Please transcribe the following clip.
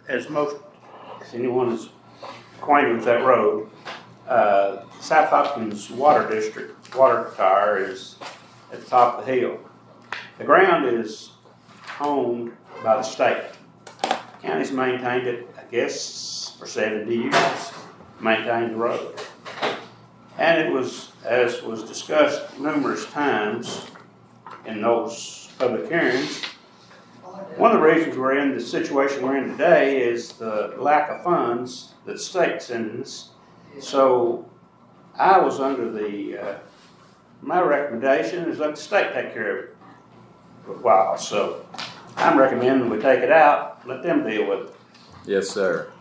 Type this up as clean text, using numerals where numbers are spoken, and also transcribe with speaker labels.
Speaker 1: as anyone is acquainted with that road, South Hopkins Water District water tower is at the top of the hill. The ground is owned by the state. The county's maintained it, I guess, for 70 years, maintained the road. And it was, as was discussed numerous times in those public hearings, one of the reasons we're in the situation we're in today is the lack of funds that the state's sending us. So I was under my recommendation is let the state take care of it for a while. So I'm recommending we take it out, let them deal with it.
Speaker 2: Yes, sir.